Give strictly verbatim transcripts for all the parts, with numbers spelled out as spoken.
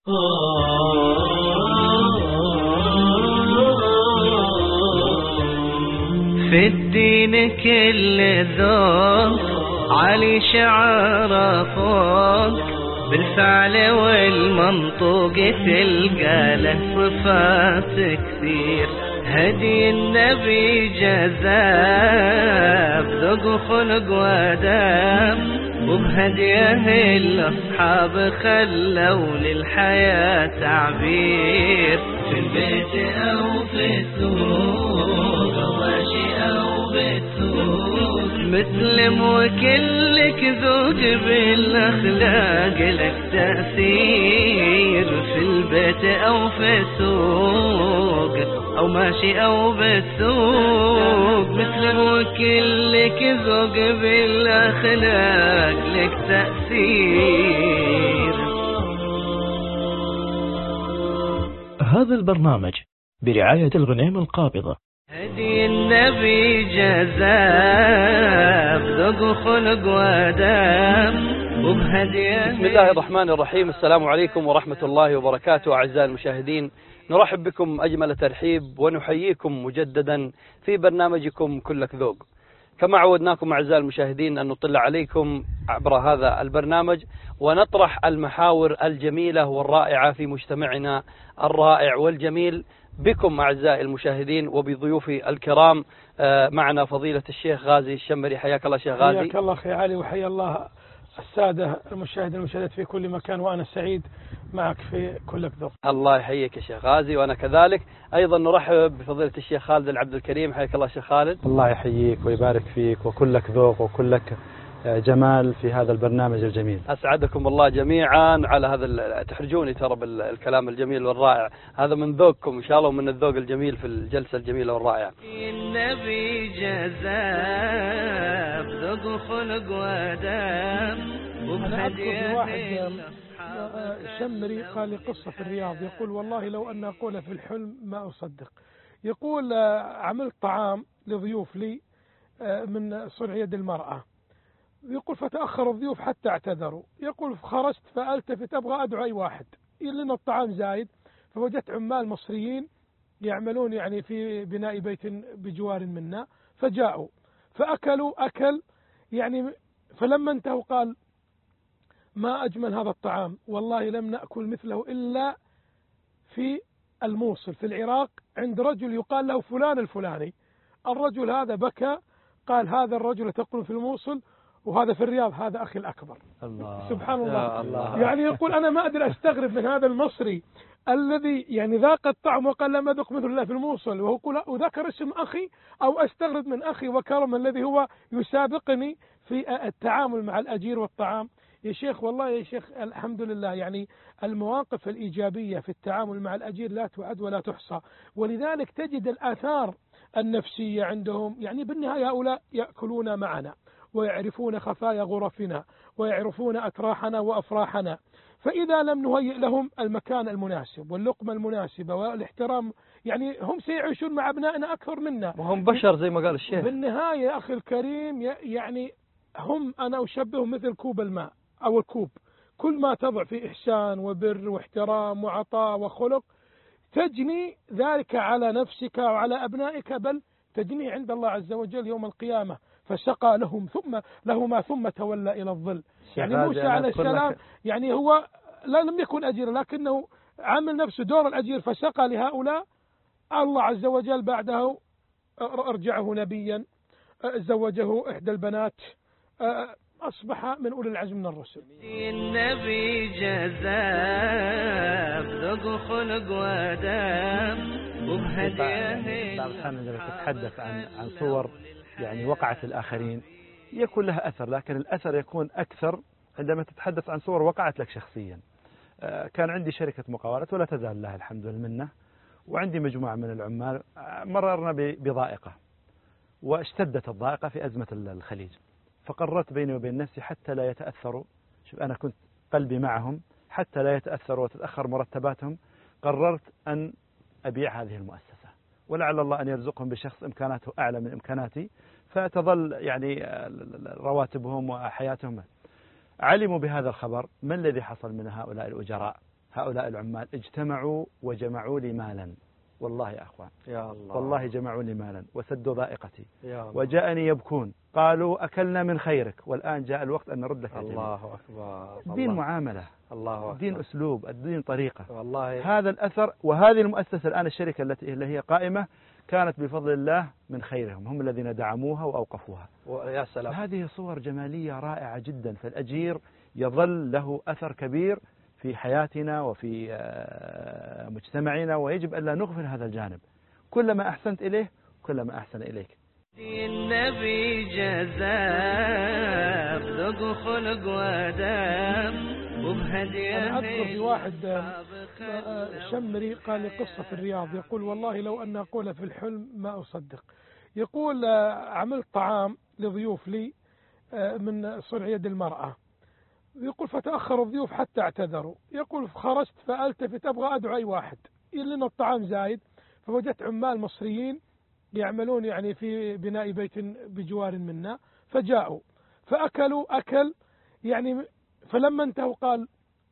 في الدين كل ذوق علي شعر فوق، بالفعل والمنطوق تلقى له صفات كثير. هدي النبي جذاب ذوق خلق واداب، وبهديه الأصحاب خلوا للحياة تعبير. في البيت أو في السوق، ماشي أو بالسوق، مسلم وكلك ذوق بالأخلاق لك تأثير. في البيت أو في السوق، أو ماشي أو بالسوق، مسلم وكلك ذوق بالأخلاق لك تأثير. هذا البرنامج برعاية الغنيم القابضة. هدي النبي جذاب ذوق خلق واداب، وبهديه. بسم الله الرحمن الرحيم. السلام عليكم ورحمة الله وبركاته. أعزائي المشاهدين، نرحب بكم أجمل ترحيب ونحييكم مجددا في برنامجكم كلك ذوق. كما عودناكم أعزائي المشاهدين أن نطلع عليكم عبر هذا البرنامج ونطرح المحاور الجميلة والرائعة في مجتمعنا الرائع والجميل بكم أعزائي المشاهدين وبضيوفي الكرام. معنا فضيلة الشيخ غازي الشمري. حياك الله شيخ غازي. حياك الله أخي علي، وحيا الله السادة المشاهدين والمشاهدات في كل مكان، وأنا سعيد معك في كلك ذوق. الله يحييك يا شيخ غازي، وأنا كذلك. أيضا نرحب بفضيلة الشيخ خالد العبد الكريم. حياك الله شيخ خالد. الله يحييك ويبارك فيك، وكلك ذوق وكلك جمال في هذا البرنامج الجميل. أسعدكم الله جميعا على هذا. تحرجوني ترى بالكلام الجميل والرائع هذا، من ذوقكم إن شاء الله ومن الذوق الجميل في الجلسة الجميلة والرائعة. النبي جذاب ذوق خلق واداب، أنا أذكر واحد شمري قال لي قصة في الرياض، يقول والله لو أن أقول في الحلم ما أصدق. يقول عملت طعام لضيوف لي من صنع يد المرأة، يقول فتأخر الضيوف حتى اعتذروا. يقول خرجت فألتفت أبغى أدعو أي واحد لأن الطعام زايد، فوجدت عمال مصريين يعملون يعني في بناء بيت بجوار منا، فجاءوا فأكلوا أكل يعني، فلما انتهوا قال ما أجمل هذا الطعام، والله لم نأكل مثله إلا في الموصل في العراق عند رجل يقال له فلان الفلاني. الرجل هذا بكى، قال هذا الرجل تقول في الموصل وهذا في الرياض، هذا أخي الأكبر. الله سبحان الله. الله يعني يقول أنا ما أدري أستغرب من هذا المصري الذي يعني ذاق الطعم وقال لم أذق مثل الله في الموصل، وهو يقول وذكر اسم أخي، أو أستغرب من أخي وكرم الذي هو يسابقني في التعامل مع الأجير والطعام. يا شيخ والله يا شيخ الحمد لله، يعني المواقف الإيجابية في التعامل مع الأجير لا تعد ولا تحصى، ولذلك تجد الآثار النفسية عندهم. يعني بالنهاية هؤلاء يأكلون معنا ويعرفون خفايا غرفنا ويعرفون أتراحنا وأفراحنا، فإذا لم نهيئ لهم المكان المناسب واللقمة المناسبة والاحترام، يعني هم سيعيشون مع أبنائنا أكثر منا، وهم بشر زي ما قال الشيخ. بالنهاية يا أخي الكريم يعني هم أنا أشبههم مثل كوب الماء أو الكوب، كل ما تضع في إحسان وبر واحترام وعطاء وخلق تجني ذلك على نفسك وعلى أبنائك، بل تجني عند الله عز وجل يوم القيامة. فسقى لهم ثم لهما ثم تولى إلى الظل. يعني موسى عليه السلام يعني هو لا لم يكن أجير، لكنه عمل نفسه دور الأجير فسقى لهؤلاء. الله عز وجل بعده أرجعه نبيا، زوجه إحدى البنات، أصبح من أولي العزم من الرسل. النبي جذاب ذوق خلق واداب، وبهديه. عندما تتحدث عن عن صور يعني وقعت الآخرين يكون لها أثر، لكن الأثر يكون أكثر عندما تتحدث عن صور وقعت لك شخصيا. كان عندي شركة مقاولات ولا تزال لها الحمد لله منه، وعندي مجموعة من العمال. مررنا بضائقة واشتدت الضائقة في أزمة الخليج، فقررت بيني وبين نفسي حتى لا يتأثروا، شوف أنا كنت قلبي معهم، حتى لا يتأثروا وتتأخر مرتباتهم، قررت أن أبيع هذه المؤسسة، ولعل الله أن يرزقهم بشخص إمكاناته أعلى من إمكاناتي، فتظل يعني رواتبهم وحياتهم. علموا بهذا الخبر، ما الذي حصل من هؤلاء الأجراء؟ هؤلاء العمال اجتمعوا وجمعوا لي مالا، والله يا أخوان يا الله والله جمعوا لي مالا وسدوا ضائقتي يا الله. وجاءني يبكون قالوا أكلنا من خيرك والآن جاء الوقت أن نرد لك الجميع. الله أكبر. الدين الله. معاملة، الله أكبر. الدين أسلوب، الدين طريقة. والله هذا الأثر، وهذه المؤسسة الآن الشركة التي اللي هي قائمة كانت بفضل الله من خيرهم، هم الذين دعموها وأوقفوها. يا سلام. هذه صور جمالية رائعة جدا، فالأجير يظل له أثر كبير في حياتنا وفي مجتمعنا، ويجب أن لا نغفل هذا الجانب. كلما أحسنت إليه كلما أحسن إليك. النبي جزاء ذوق خلق واداب وبهديه. أنا أذكر في واحد شمري قال لي قصة في الرياض، يقول والله لو أن أقول في الحلم ما أصدق. يقول عملت طعام لضيوف لي من صنع يد المرأة، يقول فتأخر الضيوف حتى اعتذروا، يقول خرجت فألتفت أبغى أدعو أي واحد لأن الطعام زايد، فوجدت عمال مصريين يعملون يعني في بناء بيت بجوار منا، فجاءوا فأكلوا أكل يعني، فلما انتهوا قال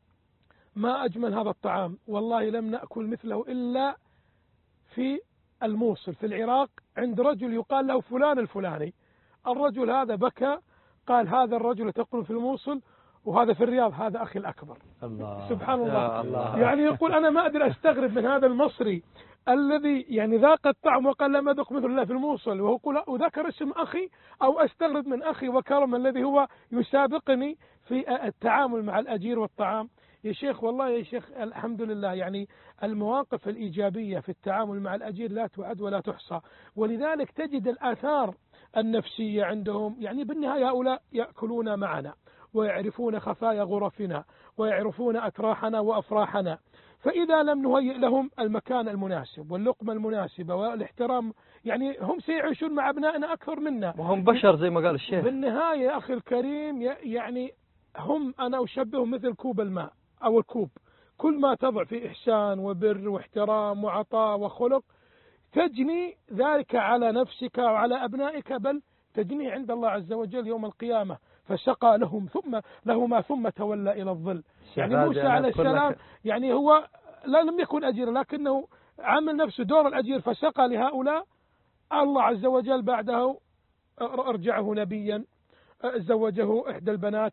ما أجمل هذا الطعام، والله لم نأكل مثله إلا في الموصل في العراق عند رجل يقال له فلان الفلاني. الرجل هذا بكى قال هذا الرجل تقول في الموصل وهذا في الرياض، هذا أخي الأكبر. الله. سبحان الله. الله. يعني يقول أنا ما أدري أستغرب من هذا المصري الذي يعني ذاق الطعم وقال لم أذق مثل الله في الموصل، وهو يقول وذكر اسم أخي، أو أستغرب من أخي وكرم الذي هو يسابقني في التعامل مع الأجير والطعام. يا شيخ والله يا شيخ الحمد لله، يعني المواقف الإيجابية في التعامل مع الأجير لا تعد ولا تحصى، ولذلك تجد الآثار النفسية عندهم. يعني بالنهاية هؤلاء يأكلون معنا ويعرفون خفايا غرفنا ويعرفون أتراحنا وأفراحنا، فإذا لم نهيئ لهم المكان المناسب واللقمة المناسبة والاحترام، يعني هم سيعيشون مع أبنائنا أكثر منا، وهم بشر زي ما قال الشيخ. بالنهاية يا أخي الكريم يعني هم أنا أشبههم مثل كوب الماء أو الكوب، كل ما تضع في إحسان وبر واحترام وعطاء وخلق تجني ذلك على نفسك وعلى أبنائك، بل تجني عند الله عز وجل يوم القيامة. فسقى لهم ثم لهما ثم تولى إلى الظل. يعني موسى عليه السلام يعني هو لا لم يكن أجيرا لكنه عمل نفسه دور الأجير فسقى لهؤلاء. الله عز وجل بعده أرجعه نبيا، زوجه إحدى البنات،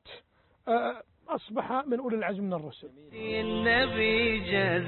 أصبح من أولي العزم من الرسل. النبي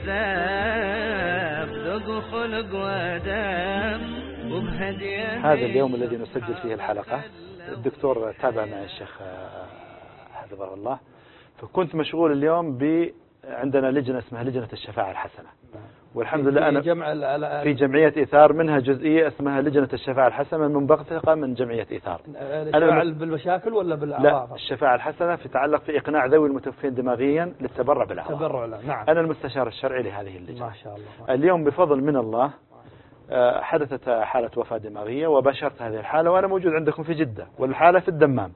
جزاء ذوق خلق واداب وبهديه. هذا اليوم الذي نسجل فيه الحلقة الدكتور تابع مع الشيخ حفظه الله، فكنت مشغول اليوم ب عندنا لجنة اسمها لجنة الشفاعة الحسنة، والحمد لله أنا جمع في جمعية إيثار منها جزئية اسمها لجنة الشفاعة الحسنة من منبثقة من جمعية إيثار. أنا بالمشاكل ولا بالأعراض؟ لا، الشفاعة الحسنة في تعلق في إقناع ذوي المتوفين دماغيا للتبرع بالأعراض. تبرع لا. نعم. أنا المستشار الشرعي لهذه اللجنة. ما شاء الله. اليوم بفضل من الله حدثت حالة وفاة دماغية وباشرت هذه الحالة وأنا موجود عندكم في جدة، والحالة في الدمام،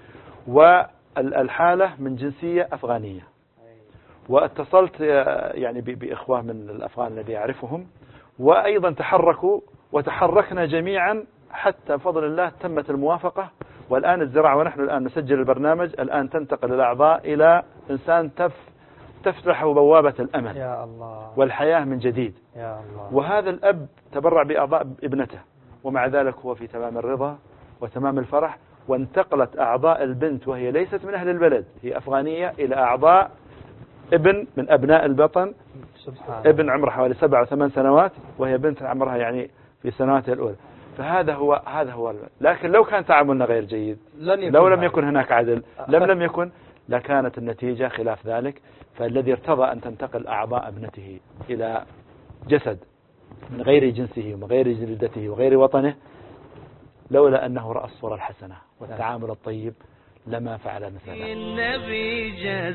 والحالة من جنسية أفغانية، واتصلت يعني بإخوة من الأفغان الذي أعرفهم، وأيضا تحركوا وتحركنا جميعا حتى بفضل الله تمت الموافقة. والآن الزراعة ونحن الآن نسجل البرنامج الآن تنتقل الأعضاء إلى إنسان تف تفتح بوابة الأمل يا الله والحياة من جديد يا الله. وهذا الأب تبرع بأعضاء ابنته، ومع ذلك هو في تمام الرضا وتمام الفرح. وانتقلت أعضاء البنت وهي ليست من أهل البلد، هي أفغانية، إلى أعضاء ابن من أبناء البطن، سبحان ابن عمره حوالي سبع وثمان سنوات وهي بنت عمرها يعني في سنواتها الأولى. فهذا هو هذا هو لكن لو كان تعاملنا غير جيد، لو لم يكن هناك عدل، لم لم يكن لكانت النتيجة خلاف ذلك. فالذي ارتضى أن تنتقل أعضاء ابنته إلى جسد من غير جنسه ومن غير جلدته وغير وطنه، لولا أنه رأى الصورة الحسنة والتعامل الطيب لما فعل مثلا. النبي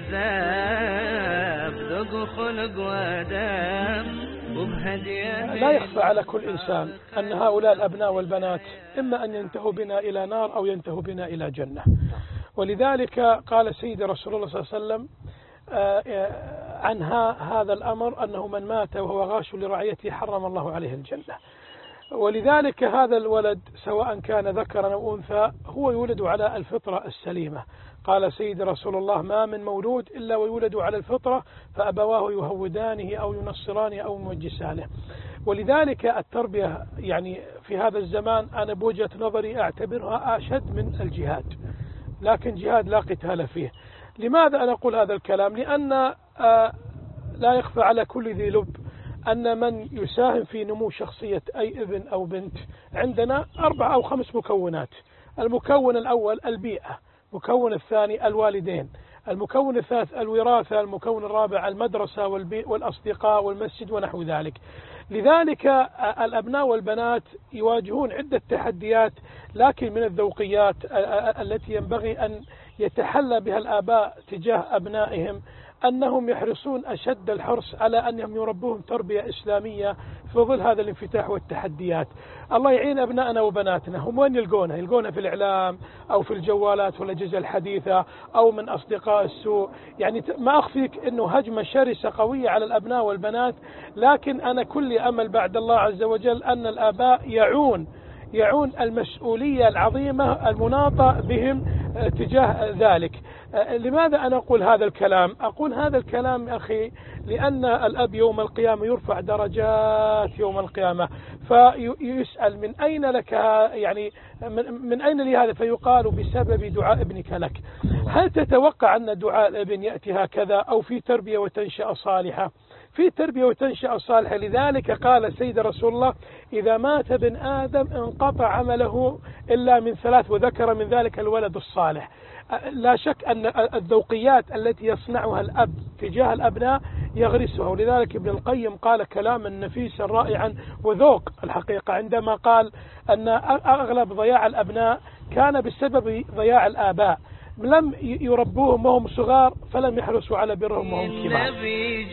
جزاء ذوق خلق واداب وبهديه. لا يخفى على كل إنسان أن هؤلاء الأبناء والبنات إما أن ينتهوا بنا إلى نار أو ينتهوا بنا إلى جنة. ولذلك قال سيدي رسول الله صلى الله عليه وسلم عن هذا الأمر أنه من مات وهو غاش لرعيته حرم الله عليه الجنة. ولذلك هذا الولد سواء كان ذكرا أو أنثى هو يولد على الفطرة السليمة. قال سيد رسول الله: ما من مولود إلا ويولد على الفطرة فأبواه يهودانه أو ينصرانه أو يمجسانه. ولذلك التربية يعني في هذا الزمان أنا بوجهة نظري أعتبرها أشد من الجهاد، لكن جهاد لا قتال فيه. لماذا أنا أقول هذا الكلام؟ لأن لا يخفى على كل ذي لب أن من يساهم في نمو شخصية أي ابن أو بنت عندنا أربع أو خمس مكونات. المكون الأول البيئة، المكون الثاني الوالدين، المكون الثالث الوراثة، المكون الرابع المدرسة والأصدقاء والمسجد ونحو ذلك. لذلك الأبناء والبنات يواجهون عدة تحديات، لكن من الذوقيات التي ينبغي أن يتحلى بها الآباء تجاه أبنائهم أنهم يحرصون أشد الحرص على أنهم يربوهم تربية إسلامية في ظل هذا الانفتاح والتحديات. الله يعين أبنائنا وبناتنا. هم وين يلقونها؟ يلقونها في الإعلام أو في الجوالات والأجهزة الحديثة أو من أصدقاء السوء. يعني ما أخفيك أنه هجمة شرسة قوية على الأبناء والبنات، لكن أنا كل أمل بعد الله عز وجل أن الآباء يعون يعون المسؤولية العظيمة المناطة بهم تجاه ذلك. لماذا أنا أقول هذا الكلام؟ أقول هذا الكلام أخي لأن الأب يوم القيامة يرفع درجات يوم القيامة، فيسأل من أين لك، يعني من أين لي هذا؟ فيقال بسبب دعاء ابنك لك. هل تتوقع أن دعاء الابن يأتي هكذا أو في تربية وتنشئة صالحة؟ في تربية وتنشئة صالحة. لذلك قال سيد رسول الله: إذا مات ابن آدم انقطع عمله إلا من ثلاث، وذكر من ذلك الولد الصالح. لا شك أن الذوقيات التي يصنعها الأب تجاه الأبناء يغرسها. ولذلك ابن القيم قال كلاما نفيسا رائعا وذوق الحقيقة عندما قال أن أغلب ضياع الأبناء كان بسبب ضياع الآباء، لم يربوهم وهم صغار فلم يحرصوا على برهم وهم كبار. النبي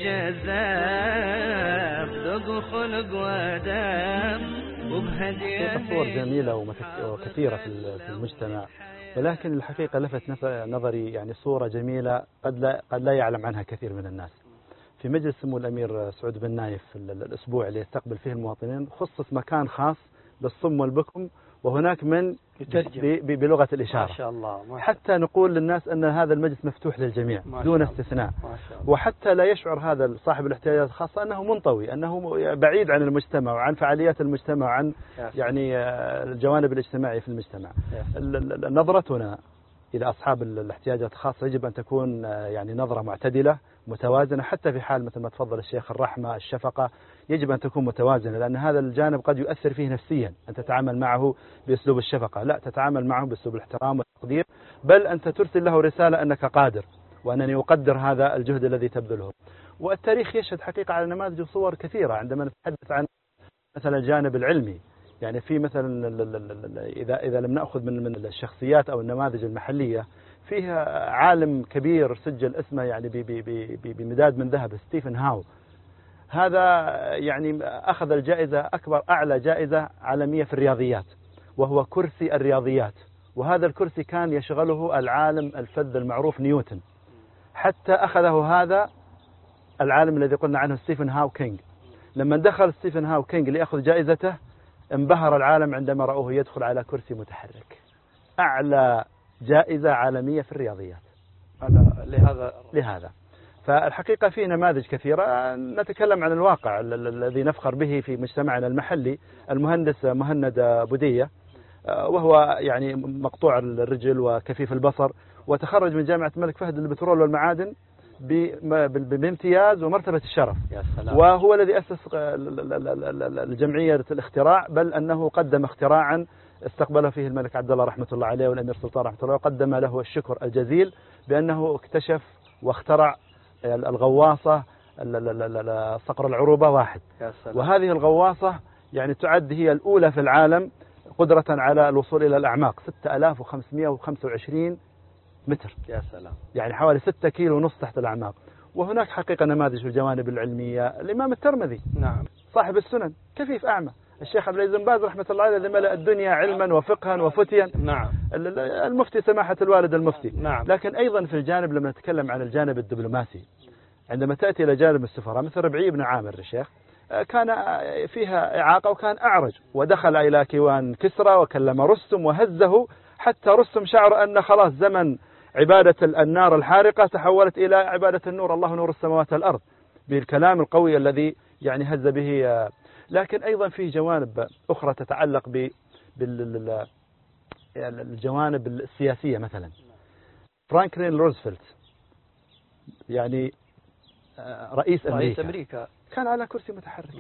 جزاف ذوق خلق واداب وبهديه. صور جميلة وكثيرة في المجتمع، ولكن الحقيقة لفت نظري يعني صورة جميلة قد لا قد لا يعلم عنها كثير من الناس. في مجلس سمو الأمير سعود بن نايف الأسبوع اللي يستقبل فيه المواطنين خصص مكان خاص للصم والبكم، وهناك من يترجم بلغة الإشارة. ما شاء الله. ما شاء حتى نقول للناس أن هذا المجلس مفتوح للجميع دون استثناء، وحتى لا يشعر هذا صاحب الاحتياجات الخاصة أنه منطوي، أنه بعيد عن المجتمع وعن فعاليات المجتمع وعن يعني الجوانب الاجتماعية في المجتمع. نظرتنا إلى أصحاب الاحتياجات الخاصة يجب أن تكون يعني نظرة معتدلة متوازنة، حتى في حال مثل ما تفضل الشيخ الرحمة الشفقة يجب أن تكون متوازنة، لأن هذا الجانب قد يؤثر فيه نفسيا. أن تتعامل معه بأسلوب الشفقة، لا، تتعامل معه بأسلوب الاحترام والتقدير، بل أنت ترسل له رسالة أنك قادر وأنني أقدر هذا الجهد الذي تبذله. والتاريخ يشهد حقيقة على نماذج وصور كثيرة. عندما نتحدث عن مثلا الجانب العلمي، يعني في مثلا إذا إذا لم نأخذ من من الشخصيات أو النماذج المحلية، فيها عالم كبير سجل اسمه يعني بمداد من ذهب، ستيفن هاو. هذا يعني أخذ الجائزة أكبر أعلى جائزة عالمية في الرياضيات، وهو كرسي الرياضيات. وهذا الكرسي كان يشغله العالم الفذ المعروف نيوتن، حتى أخذه هذا العالم الذي قلنا عنه ستيفن هاو كينج. لما دخل ستيفن هاو كينج ليأخذ جائزته انبهر العالم عندما رأوه يدخل على كرسي متحرك، أعلى جائزة عالمية في الرياضيات. لهذا لهذا فالحقيقة في نماذج كثيرة. نتكلم عن الواقع الذي نفخر به في مجتمعنا المحلي. المهندس مهند بودية، وهو يعني مقطوع الرجل وكفيف البصر، وتخرج من جامعة الملك فهد للبترول والمعادن بامتياز ومرتبة الشرف. يا سلام. وهو الذي أسس الجمعية الاختراع، بل أنه قدم اختراعا استقبله فيه الملك عبد الله رحمة الله عليه والأمير سلطان رحمة الله، وقدم له الشكر الجزيل بأنه اكتشف واخترع الغواصة صقر العروبة واحد. يا سلام. وهذه الغواصة يعني تعد هي الأولى في العالم قدرة على الوصول إلى الأعماق ستة آلاف وخمسمائة وخمسة وعشرين متر. يا سلام. يعني حوالي ستة كيلو ونص تحت الأعماق. وهناك حقيقة نماذج في الجوانب العلمية. الإمام الترمذي، نعم، صاحب السنن، كفيف أعمى. الشيخ عبد العزيز بن باز رحمة الله عليه الذي ملأ الدنيا علما وفقها وفتيا. نعم. المفتي سماحة الوالد المفتي. نعم. لكن أيضا في الجانب لما نتكلم عن الجانب الدبلوماسي، عندما تأتي إلى جانب السفراء مثل ربعي بن عامر الشيخ، كان فيها إعاقة وكان أعرج، ودخل إلى كيوان كسرى وكلم رستم وهزه، حتى رستم شعر أن خلاص زمن عبادة النار الحارقة تحولت إلى عبادة النور، الله نور السماوات والأرض، بالكلام القوي الذي يعني هز به. لكن أيضا فيه جوانب أخرى تتعلق بالجوانب السياسية. مثلا فرانكلين روزفلت يعني رئيس أمريكا, رئيس أمريكا كان على كرسي متحرك،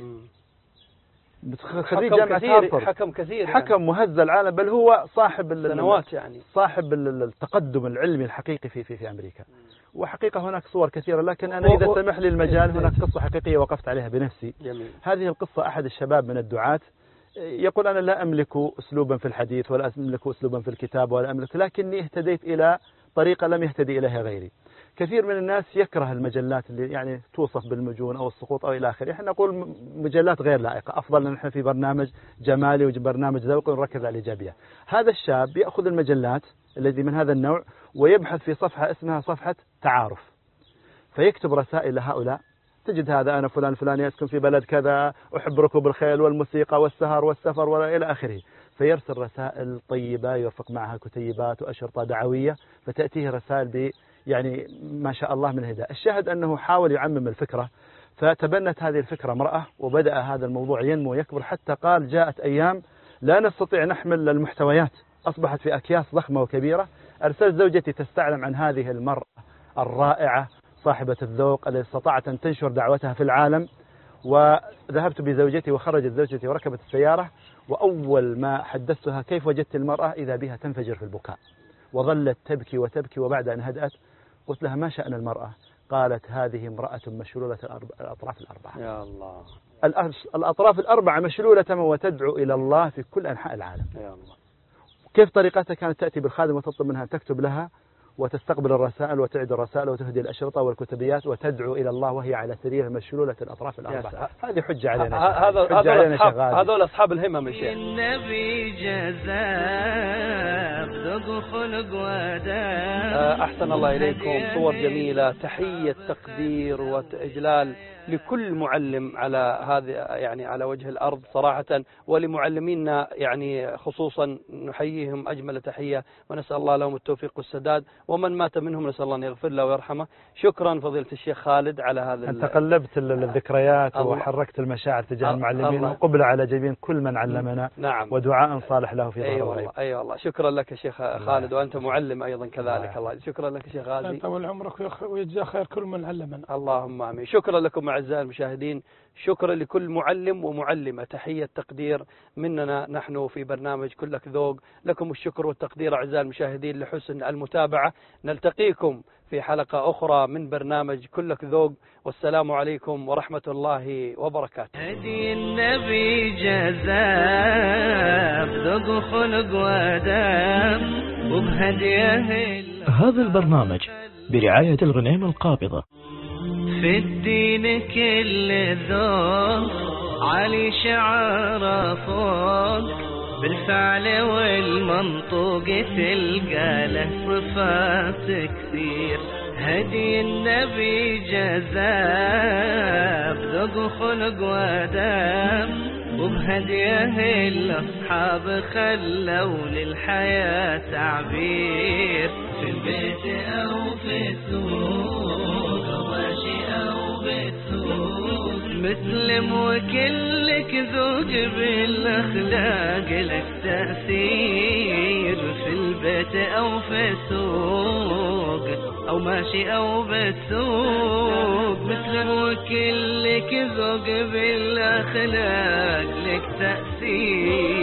خريج جامعة هارفارد، حكم كثير، حكم يعني. مهز العالم، بل هو صاحب سنوات يعني صاحب التقدم العلمي الحقيقي في في في أمريكا. وحقيقة هناك صور كثيرة، لكن أنا إذا سمح لي المجال هناك قصة حقيقية وقفت عليها بنفسي. جميل. هذه القصة أحد الشباب من الدعاة يقول أنا لا أملك أسلوبا في الحديث ولا أملك أسلوبا في الكتاب ولا أملك، لكني اهتديت إلى طريقة لم يهتدي إليها غيري. كثير من الناس يكره المجلات اللي يعني توصف بالمجون أو السقوط أو إلى آخره. احنا نقول مجلات غير لائقة، أفضل أن نحن في برنامج جمالي وبرنامج ذوقي ونركز على الإيجابية. هذا الشاب يأخذ المجلات الذي من هذا النوع ويبحث في صفحة اسمها صفحة تعارف، فيكتب رسائل لهؤلاء. تجد هذا أنا فلان فلان يسكن في بلد كذا، أحب ركوب الخيل والموسيقى والسهر والسفر وإلى آخره، فيرسل رسائل طيبة يرفق معها كتيبات وأشرطة دعوية، فتأتيه رسائل ب يعني ما شاء الله من هداء. الشاهد أنه حاول يعمم الفكرة، فتبنت هذه الفكرة امرأة وبدأ هذا الموضوع ينمو ويكبر، حتى قال جاءت أيام لا نستطيع نحمل المحتويات، أصبحت في أكياس ضخمة وكبيرة. أرسلت زوجتي تستعلم عن هذه المرأة الرائعة صاحبة الذوق التي استطاعت أن تنشر دعوتها في العالم. وذهبت بزوجتي وخرجت زوجتي وركبت السيارة، وأول ما حدثتها كيف وجدت المرأة إذا بها تنفجر في البكاء، وظلت تبكي وتبكي. وبعد أن هدأت قلت لها ما شأن المرأة؟ قالت هذه امرأة مشلولة الأطراف الأربعة. يا الله، الأطراف الأربعة مشلولة وتدعو إلى الله في كل أنحاء العالم. يا الله. كيف طريقتها؟ كانت تأتي بالخادم وتطلب منها أن تكتب لها وتستقبل الرسائل وتعد الرسائل وتهدي الأشرطة والكتبيات وتدعو إلى الله وهي على سرير مشلولة الأطراف الأربعة. هذه حجة علينا، هذا هذول أصحاب هذول أصحاب الهمم. الشيخ النبي جزاء ذوق خلق وداء. أحسن الله إليكم، صور جميلة، تحية تقدير وإجلال لكل معلم على هذه يعني على وجه الأرض صراحة، ولمعلمينا يعني خصوصا نحييهم أجمل تحية، ونسأل الله لهم التوفيق والسداد، ومن مات منهم نسأل الله أن يغفر له ويرحمه. شكرا فضيلة الشيخ خالد على هذا. أنت قلبت الذكريات وحركت المشاعر تجاه المعلمين، وقبل على جبين كل من علمنا. نعم. ودعاء صالح له في ظهر أي الغيب. أي والله. شكرا لك يا شيخ خالد، وأنت معلم أيضا كذلك. الله شكرا لك يا شيخ غازي، طول عمرك ويجزاه خير كل من علمنا. اللهم آمين. شكرا لكم أعزائي المشاهدين، شكرا لكل معلم ومعلمة، تحية تقدير مننا نحن في برنامج كلك ذوق. لكم الشكر والتقدير أعزائي المشاهدين لحسن المتابعة. نلتقيكم في حلقة أخرى من برنامج كلك ذوق، والسلام عليكم ورحمة الله وبركاته. هدي النبي جزاء ذوق خلق وداء وبهديه. هذا البرنامج برعاية الغنيمة القابضة. في الدين كل ذوق علي شعار فوق، بالفعل والمنطوق تلقى له صفات كثير. هدي النبي جزاء ذوق خلق ودم، وبهديه الأصحاب خلوا للحياة تعبير. في البيت أو في السوق، ماشي أو بالسوق، مسلم وكلك ذوق بالأخلاق لك تأثير. في البيت أو في السوق، أو ماشي أو بالسوق، مسلم وكلك ذوق بالأخلاق لك تأثير.